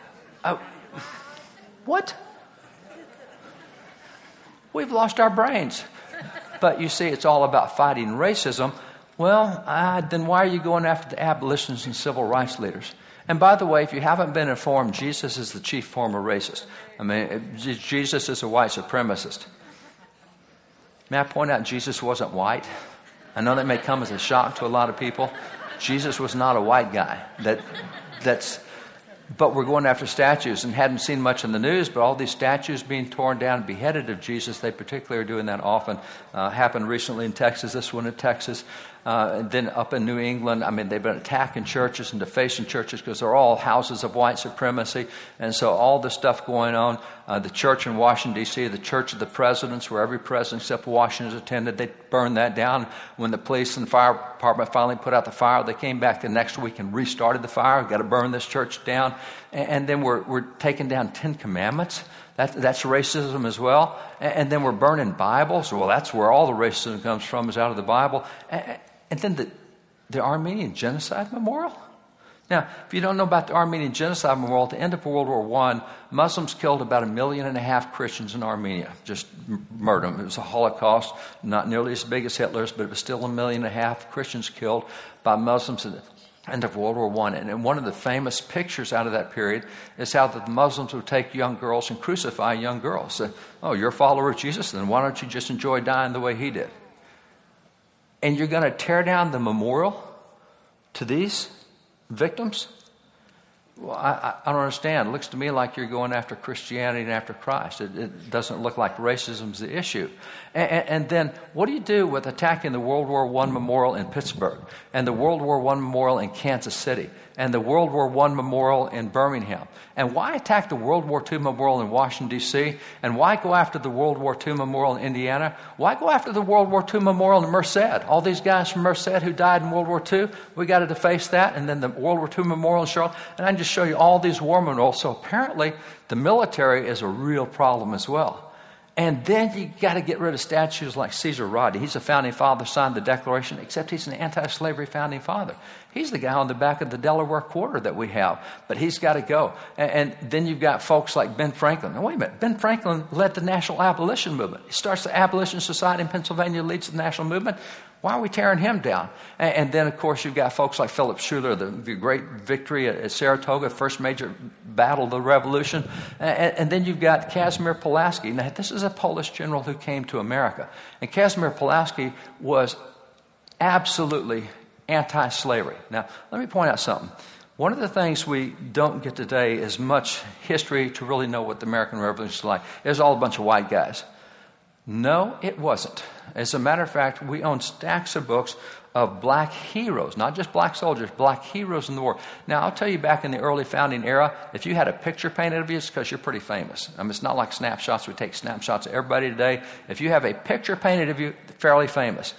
Speaker 2: Uh, what? We've lost our brains. But you see, it's all about fighting racism. Well, uh, then why are you going after the abolitionists and civil rights leaders? And by the way, if you haven't been informed, Jesus is the chief form of racist. I mean, Jesus is a white supremacist. May I point out Jesus wasn't white? I know that may come as a shock to a lot of people. Jesus was not a white guy. That, that's... But we're going after statues and hadn't seen much in the news, but all these statues being torn down and beheaded of Jesus, they particularly are doing that often. Uh, happened recently in Texas, this one in Texas. Uh, and then up in New England, I mean, they've been attacking churches and defacing churches because they're all houses of white supremacy. And so all this stuff going on. Uh, the church in Washington, D C, the Church of the Presidents, where every president except Washington attended, they burned that down. When the police and fire department finally put out the fire, they came back the next week and restarted the fire. We've got to burn this church down. And, and then we're, we're taking down Ten Commandments. That, that's racism as well. And, and then we're burning Bibles. Well, that's where all the racism comes from, is out of the Bible. And, and then the, the Armenian Genocide Memorial. Now, if you don't know about the Armenian Genocide Memorial, at the end of World War One, Muslims killed about a million and a half Christians in Armenia, just m- murdered them. It was a Holocaust, not nearly as big as Hitler's, but it was still a million and a half Christians killed by Muslims at the end of World War One. And one of the famous pictures out of that period is how the Muslims would take young girls and crucify young girls. Say, oh, you're a follower of Jesus? Then why don't you just enjoy dying the way he did? And you're going to tear down the memorial to these victims? Well, I, I don't understand. It looks to me like you're going after Christianity and after Christ. It, it doesn't look like racism's the issue. And, and, and then what do you do with attacking the World War One memorial in Pittsburgh and the World War One memorial in Kansas City and the World War One memorial in Birmingham? And why attack the World War Two memorial in Washington, D C? And why go after the World War Two memorial in Indiana? Why go after the World War Two memorial in Merced? All these guys from Merced who died in World War Two, we got to deface that. And then the World War Two memorial in Charlotte. And I can just show you all these war memorials. So apparently the military is a real problem as well. And then you got to get rid of statues like Caesar Rodney. He's a founding father, signed the Declaration, except he's an anti-slavery founding father. He's the guy on the back of the Delaware Quarter that we have, but he's got to go. And, and then you've got folks like Ben Franklin. Now, wait a minute. Ben Franklin led the National Abolition Movement. He starts the Abolition Society in Pennsylvania, leads the national movement. Why are we tearing him down? And, and then, of course, you've got folks like Philip Schuyler, the, the great victory at, at Saratoga, first major battle of the Revolution. And, and then you've got Casimir Pulaski. Now, this is a Polish general who came to America. And Casimir Pulaski was absolutely anti-slavery. Now, let me point out something. One of the things we don't get today is much history to really know what the American Revolution is like. It was all a bunch of white guys. No, it wasn't. As a matter of fact, we own stacks of books of black heroes, not just black soldiers, black heroes in the war. Now, I'll tell you, back in the early founding era, if you had a picture painted of you, it's because you're pretty famous. I mean, it's not like snapshots. We take snapshots of everybody today. If you have a picture painted of you, fairly famous.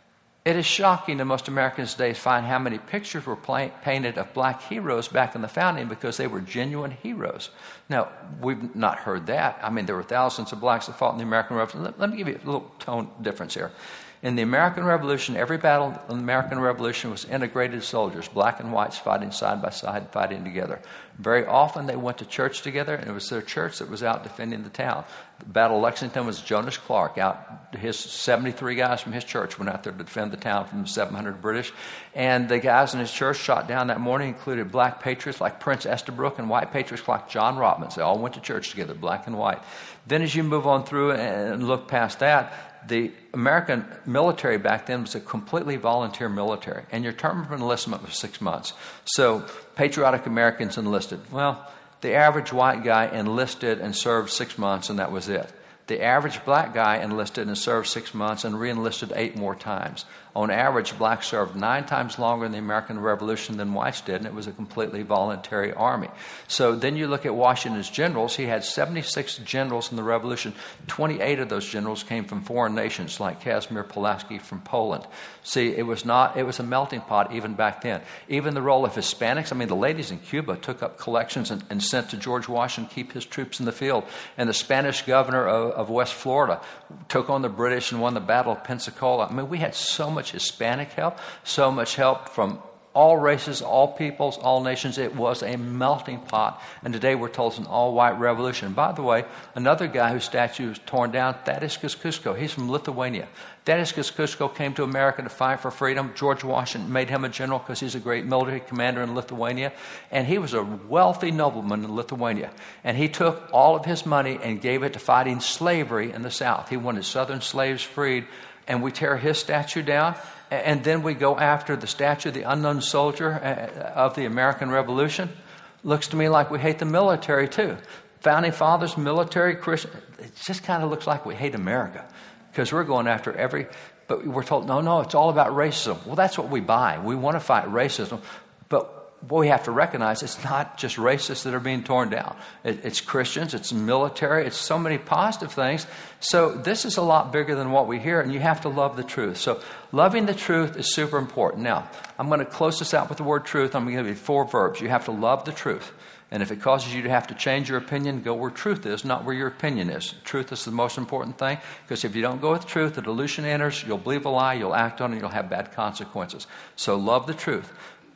Speaker 2: It is shocking to most Americans today to find how many pictures were play, painted of black heroes back in the founding because they were genuine heroes. Now, we've not heard that. I mean, there were thousands of blacks that fought in the American Revolution. Let, let me give you a little tone difference here. In the American Revolution, every battle in the American Revolution was integrated soldiers, black and whites fighting side by side, fighting together. Very often they went to church together, and it was their church that was out defending the town. The Battle of Lexington was Jonas Clark out. His seventy-three guys from his church went out there to defend the town from the seven hundred British. And the guys in his church shot down that morning included black patriots like Prince Estabrook and white patriots like John Robbins. They all went to church together, black and white. Then as you move on through and look past that, the American military back then was a completely volunteer military, and your term of enlistment was six months. So patriotic Americans enlisted. Well, the average white guy enlisted and served six months, and that was it. The average black guy enlisted and served six months and re-enlisted eight more times. On average, blacks served nine times longer in the American Revolution than whites did, and it was a completely voluntary army. So then you look at Washington's generals. He had seventy-six generals in the Revolution. twenty-eight of those generals came from foreign nations, like Casimir Pulaski from Poland. See, it was not, it was a melting pot even back then. Even the role of Hispanics, I mean, the ladies in Cuba took up collections and, and sent to George Washington to keep his troops in the field. And the Spanish governor of, of West Florida took on the British and won the Battle of Pensacola. I mean, we had so much Hispanic help, so much help from all races, all peoples, all nations. It was a melting pot. And today we're told it's an all-white revolution. By the way, another guy whose statue was torn down, Thaddeus Kosciuszko. He's from Lithuania. Thaddeus Kosciuszko came to America to fight for freedom. George Washington made him a general because he's a great military commander in Lithuania. And he was a wealthy nobleman in Lithuania. And he took all of his money and gave it to fighting slavery in the South. He wanted southern slaves freed. And we tear his statue down, and then we go after the statue of the unknown soldier of the American Revolution. Looks to me like we hate the military too. Founding fathers, military, Christian. It just kind of looks like we hate America because we're going after every, but we're told, no, no, it's all about racism. Well, that's what we buy. We want to fight racism, but what we have to recognize, it's not just racists that are being torn down. It, it's Christians, it's military, it's so many positive things. So this is a lot bigger than what we hear, and you have to love the truth. So loving the truth is super important. Now, I'm going to close this out with the word truth. I'm going to give you four verbs. You have to love the truth. And if it causes you to have to change your opinion, go where truth is, not where your opinion is. Truth is the most important thing, because if you don't go with truth, the delusion enters, you'll believe a lie, you'll act on it, and you'll have bad consequences. So love the truth.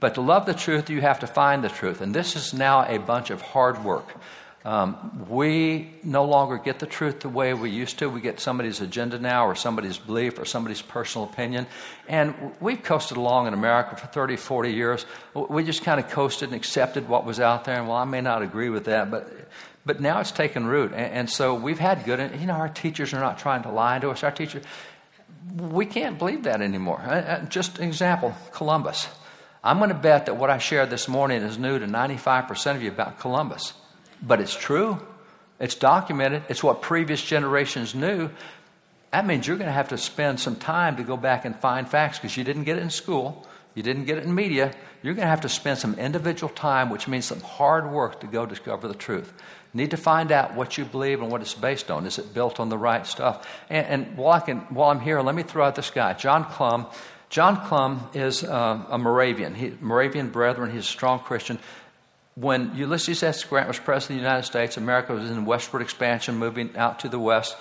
Speaker 2: But to love the truth, you have to find the truth. And this is now a bunch of hard work. Um, we no longer get the truth the way we used to. We get somebody's agenda now, or somebody's belief, or somebody's personal opinion. And we've coasted along in America for thirty, forty years. We just kind of coasted and accepted what was out there. And, well, I may not agree with that, but but now it's taken root. And, and so we've had good, and, you know, our teachers are not trying to lie to us. Our teachers, we can't believe that anymore. Uh, just an example, Columbus. I'm going to bet that what I shared this morning is new to ninety-five percent of you about Columbus. But it's true. It's documented. It's what previous generations knew. That means you're going to have to spend some time to go back and find facts, because you didn't get it in school. You didn't get it in media. You're going to have to spend some individual time, which means some hard work to go discover the truth. You need to find out what you believe and what it's based on. Is it built on the right stuff? And, and while, I can, while I'm here, let me throw out this guy, John Clum. John Clum is uh, a Moravian. He, Moravian Brethren. He's a strong Christian. When Ulysses S. Grant was president of the United States, America was in westward expansion, moving out to the west.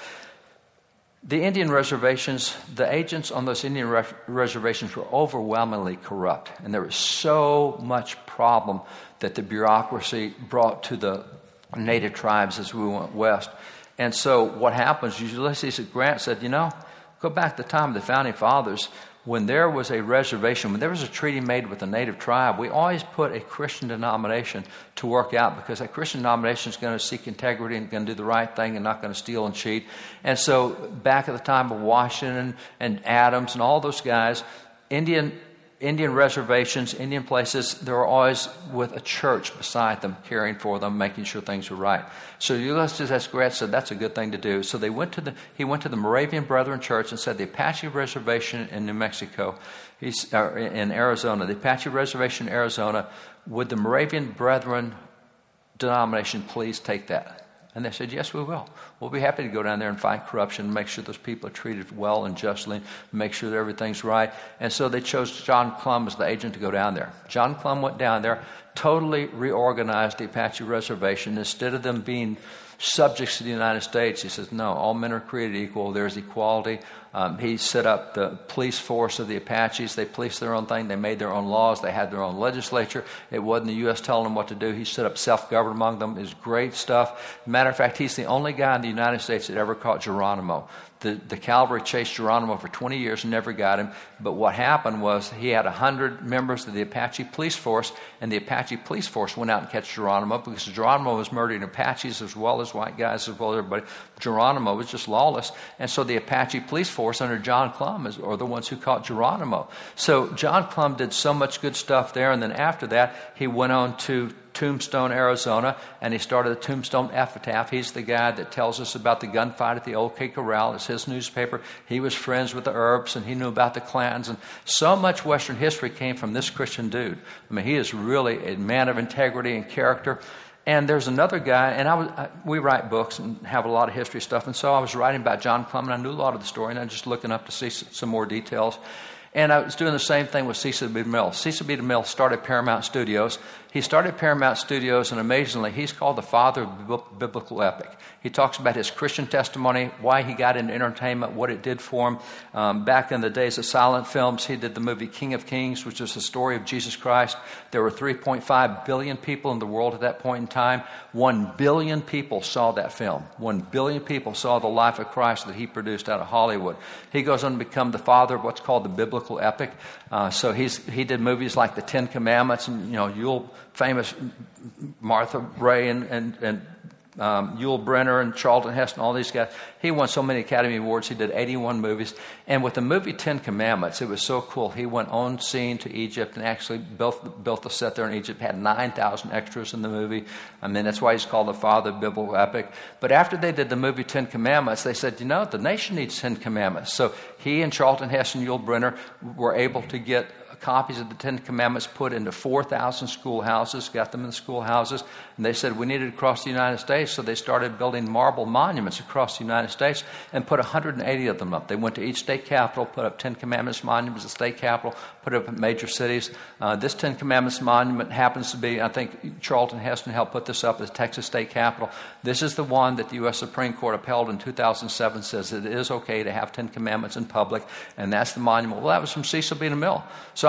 Speaker 2: The Indian reservations, the agents on those Indian re- reservations were overwhelmingly corrupt. And there was so much problem that the bureaucracy brought to the native tribes as we went west. And so what happens, Ulysses S. Grant said, you know, go back to the time of the Founding Fathers. When there was a reservation, when there was a treaty made with a native tribe, we always put a Christian denomination to work out, because that Christian denomination is going to seek integrity and going to do the right thing and not going to steal and cheat. And so back at the time of Washington and Adams and all those guys, Indian Indian reservations, Indian places, they were always with a church beside them, caring for them, making sure things were right. So Ulysses S. Grant said that's a good thing to do. So they went to the he went to the Moravian Brethren Church and said the Apache Reservation in New Mexico, he's, uh, in Arizona, the Apache Reservation in Arizona, would the Moravian Brethren denomination please take that? And they said, yes, we will. We'll be happy to go down there and fight corruption, and make sure those people are treated well and justly, make sure that everything's right. And so they chose John Clum as the agent to go down there. John Clum went down there, totally reorganized the Apache Reservation. Instead of them being subjects to the United States, he says, no, all men are created equal. There's equality. Um, he set up the police force of the Apaches. They policed their own thing. They made their own laws. They had their own legislature. It wasn't the U S telling them what to do. He set up self-government among them. It was great stuff. Matter of fact, he's the only guy in the United States that ever caught Geronimo. The, the cavalry chased Geronimo for twenty years and never got him. But what happened was he had one hundred members of the Apache police force, and the Apache police force went out and catch Geronimo, because Geronimo was murdering Apaches as well as white guys as well as everybody. Geronimo was just lawless. And so the Apache police force under John Clum is, are the ones who caught Geronimo. So John Clum did so much good stuff there. And then after that, he went on to Tombstone, Arizona, and he started the Tombstone Epitaph. He's the guy that tells us about the gunfight at the Old K Corral. It's his newspaper. He was friends with the Earps, and he knew about the Clans. And so much Western history came from this Christian dude. I mean, he is really a man of integrity and character. And there's another guy, and I was, I, we write books and have a lot of history stuff, and so I was writing about John Clum, and I knew a lot of the story, and I was just looking up to see some more details. And I was doing the same thing with Cecil B. DeMille. Cecil B. DeMille started Paramount Studios. He started Paramount Studios, and amazingly, he's called the father of the biblical epic. He talks about his Christian testimony, why he got into entertainment, what it did for him. Um, back in the days of silent films, he did the movie King of Kings, which is the story of Jesus Christ. There were three point five billion people in the world at that point in time. One billion people saw that film. One billion people saw the life of Christ that he produced out of Hollywood. He goes on to become the father of what's called the biblical epic. Uh, so he's he did movies like the Ten Commandments, and you know, Yul, famous Martha Ray and and, and um, Yul Brynner and Charlton Heston, all these guys. He won so many Academy Awards. He did eighty-one movies. And with the movie Ten Commandments, it was so cool. He went on scene to Egypt and actually built, built the set there in Egypt, had nine thousand extras in the movie. I mean, that's why he's called the father of biblical epic. But after they did the movie Ten Commandments, they said, you know, the nation needs Ten Commandments. So he and Charlton Heston, Yul Brynner were able to get copies of the Ten Commandments put into four thousand schoolhouses, got them in the schoolhouses, and they said we need it across the United States, so they started building marble monuments across the United States and put one hundred eighty of them up. They went to each state capital, put up Ten Commandments monuments at the state capital, put up in major cities. Uh, this Ten Commandments monument happens to be, I think Charlton Heston helped put this up at the Texas state capital. This is the one that the U S Supreme Court upheld in two thousand seven, says it is okay to have Ten Commandments in public, and that's the monument. Well, that was from Cecil B. DeMille. So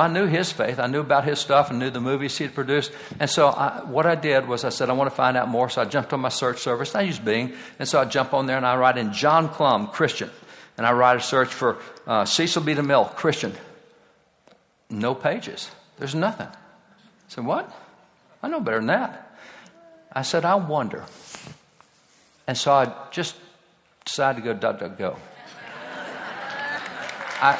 Speaker 2: I knew his faith. I knew about his stuff and knew the movies he had produced. And so I, what I did was I said, I want to find out more. So I jumped on my search service. I used Bing. And so I jump on there and I write in John Clum, Christian. And I write a search for uh, Cecil B. DeMille, Christian. No pages. There's nothing. I said, what? I know better than that. I said, I wonder. And so I just decided to go duck, duck, go. I,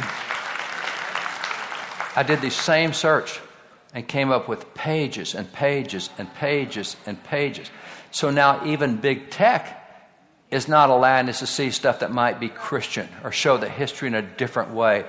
Speaker 2: I did the same search and came up with pages and pages and pages and pages. So now even big tech is not allowing us to see stuff that might be Christian or show the history in a different way.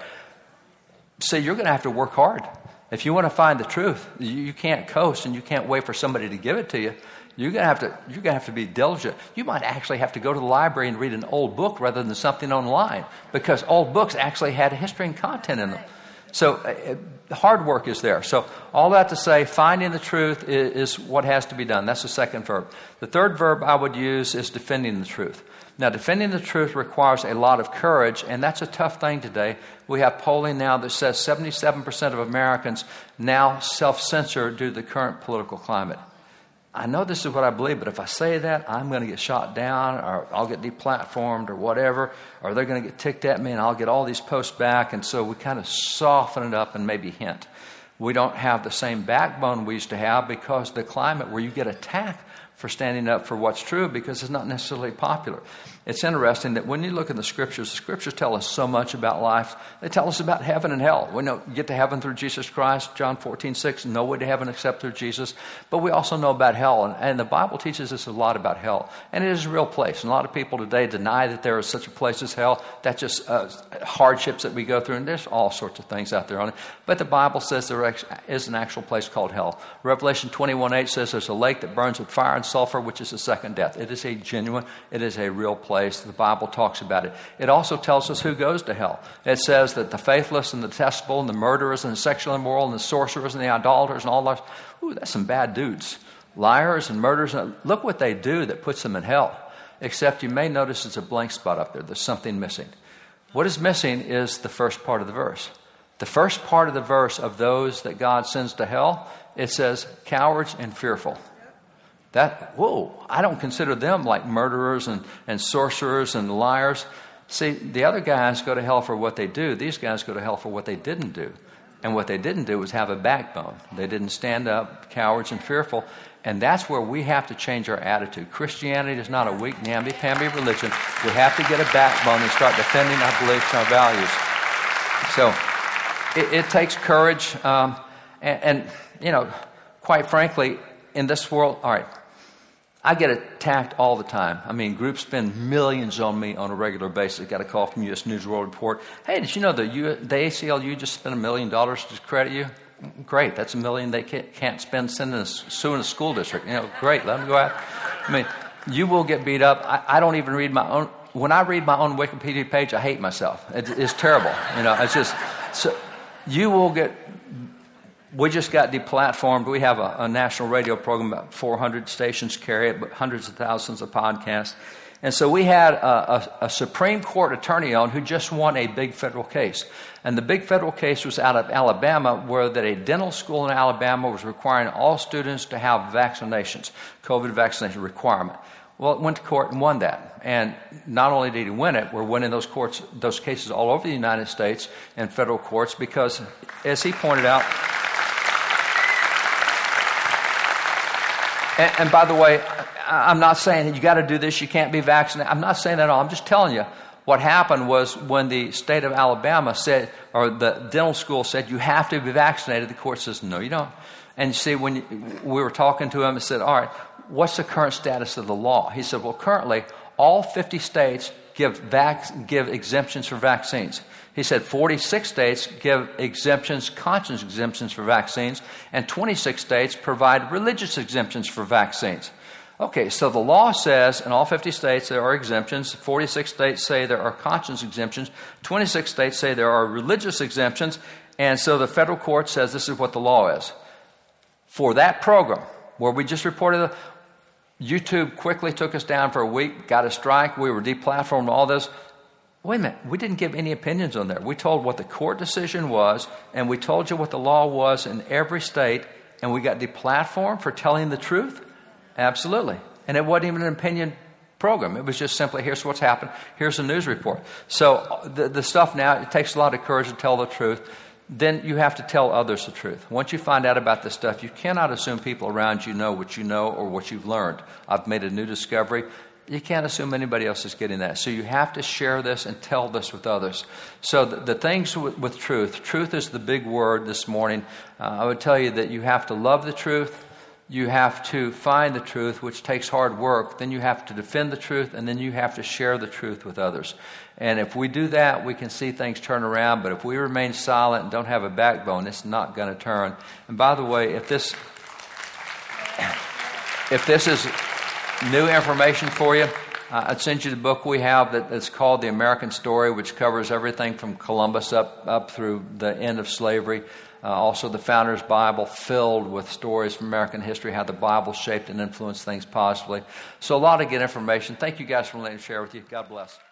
Speaker 2: See, you're going to have to work hard. If you want to find the truth, you, you can't coast and you can't wait for somebody to give it to you. You're going to have to, you're going to have to be diligent. You might actually have to go to the library and read an old book rather than something online, because old books actually had history and content in them. So uh, hard work is there. So all that to say, finding the truth is, is what has to be done. That's the second verb. The third verb I would use is defending the truth. Now, defending the truth requires a lot of courage, and that's a tough thing today. We have polling now that says seventy-seven percent of Americans now self-censor due to the current political climate. I know this is what I believe, but if I say that, I'm going to get shot down, or I'll get deplatformed, or whatever, or they're going to get ticked at me, and I'll get all these posts back. And so we kind of soften it up and maybe hint. We don't have the same backbone we used to have because the climate where you get attacked for standing up for what's true because it's not necessarily popular. It's interesting that when you look in the Scriptures, the Scriptures tell us so much about life. They tell us about heaven and hell. We know you get to heaven through Jesus Christ, John fourteen six, no way to heaven except through Jesus. But we also know about hell, and, and the Bible teaches us a lot about hell. And it is a real place. And a lot of people today deny that there is such a place as hell. That's just uh, hardships that we go through, and there's all sorts of things out there on it. But the Bible says there is an actual place called hell. Revelation twenty-one eight says there's a lake that burns with fire and sulfur, which is the second death. It is a genuine, it is a real place. The Bible talks about it. It also tells us who goes to hell. It says that the faithless and the detestable and the murderers and the sexually immoral and the sorcerers and the idolaters and all those, ooh, that's some bad dudes. Liars and murderers. And look what they do that puts them in hell. Except you may notice it's a blank spot up there. There's something missing. What is missing is the first part of the verse. The first part of the verse of those that God sends to hell, it says cowards and fearful. That, whoa, I don't consider them like murderers and, and sorcerers and liars. See, the other guys go to hell for what they do. These guys go to hell for what they didn't do. And what they didn't do was have a backbone. They didn't stand up, cowards and fearful. And that's where we have to change our attitude. Christianity is not a weak, namby-pamby religion. We have to get a backbone and start defending our beliefs and our values. So it, it takes courage. Um, and, and, you know, quite frankly, in this world, all right, I get attacked all the time. I mean, groups spend millions on me on a regular basis. I got a call from U S News World Report. Hey, did you know the, U- the A C L U just spent a million dollars to credit you? Great, that's a million they can't, can't spend sending a, suing a school district. You know, great, let them go out. I mean, you will get beat up. I, I don't even read my own. When I read my own Wikipedia page, I hate myself. It, it's terrible. You know, it's just so you will get. We just got deplatformed. We have a, a national radio program, about four hundred stations carry it, but hundreds of thousands of podcasts. And so we had a, a, a Supreme Court attorney on who just won a big federal case. And the big federal case was out of Alabama, where that a dental school in Alabama was requiring all students to have vaccinations, COVID vaccination requirement. Well, it went to court and won that. And not only did he win it, we're winning those courts, those cases all over the United States and federal courts because, as he pointed out, And, and by the way, I'm not saying you got to do this, you can't be vaccinated. I'm not saying that at all. I'm just telling you what happened was when the state of Alabama said, or the dental school said, you have to be vaccinated, the court says, no, you don't. And you see, when you, we were talking to him and said, all right, what's the current status of the law? He said, well, currently, all fifty states give vac- give exemptions for vaccines. He said forty-six states give exemptions, conscience exemptions for vaccines, and twenty-six states provide religious exemptions for vaccines. Okay, so the law says in all fifty states there are exemptions, forty-six states say there are conscience exemptions, twenty-six states say there are religious exemptions, and so the federal court says this is what the law is. For that program, where we just reported, YouTube quickly took us down for a week, got a strike, we were deplatformed, all this. Wait a minute, we didn't give any opinions on there. We told what the court decision was, and we told you what the law was in every state, and we got the platform for telling the truth? Absolutely. And it wasn't even an opinion program. It was just simply, here's what's happened, here's a news report. So the, the stuff now, it takes a lot of courage to tell the truth. Then you have to tell others the truth. Once you find out about this stuff, you cannot assume people around you know what you know or what you've learned. I've made a new discovery. You can't assume anybody else is getting that. So you have to share this and tell this with others. So the, the things with, with truth, truth is the big word this morning. Uh, I would tell you that you have to love the truth. You have to find the truth, which takes hard work. Then you have to defend the truth, and then you have to share the truth with others. And if we do that, we can see things turn around. But if we remain silent and don't have a backbone, it's not going to turn. And by the way, if this, if this is new information for you, uh, I'd send you the book we have that, that's called The American Story, which covers everything from Columbus up, up through the end of slavery. Uh, also the Founder's Bible, filled with stories from American history, how the Bible shaped and influenced things positively. So a lot of good information. Thank you guys for letting me share with you. God bless.